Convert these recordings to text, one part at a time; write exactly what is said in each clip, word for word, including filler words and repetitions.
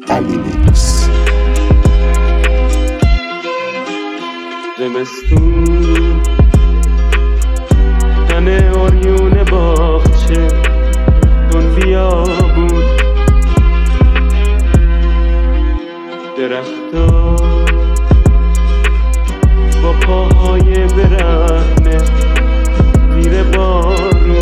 الیکس. زمستون تن اوریون باغچه دون بیابون درختا با پاهای برهنه زیر بارون.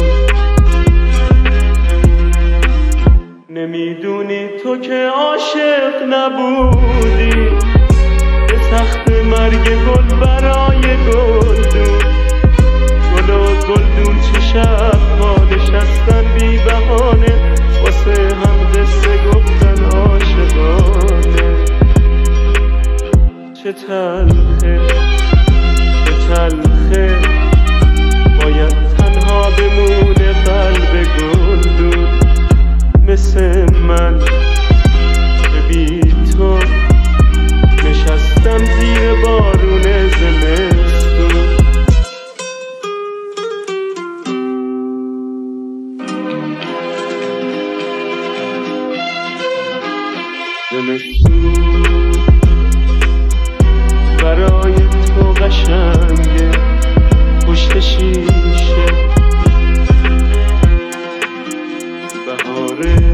نمیدونی تو که عاشق نبودی، به تخت مرگ گل برای گلدون. گل و گلدون چه شب‌ها نشستن بی بهانه، واسه هم قصه گفتن عاشقانه. چه تلخه چه تلخه باید تنها بمونه قلب گلدون، مثل من که بی تو نشستم زیر بارون زمستون. زمستون برای تو قشنگه پشت شیشه، بهاره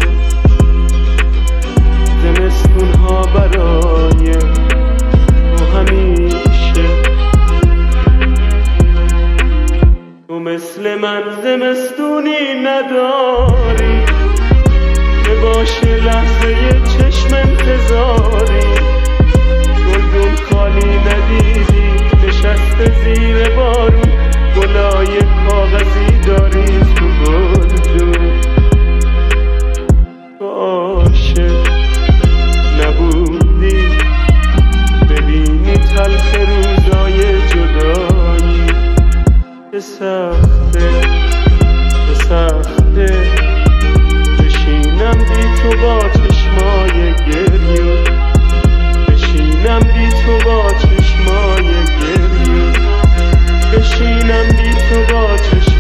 زمستون ها برای تو همیشه. تو مثل من زمستونی نداری که باشه لحظه چشم انتظاری. گلدون خالی ندیدی نشسته زیر بارون، گلای کاغذی داری تو گلدون. تو عاشق نبودی ببینی تلخ روزای جدایی. چه سخته چه سخته بشینم بی تو با چشمای گریون، بشینم بی تو با چشمای گریون، بشینم بی تو با چشمای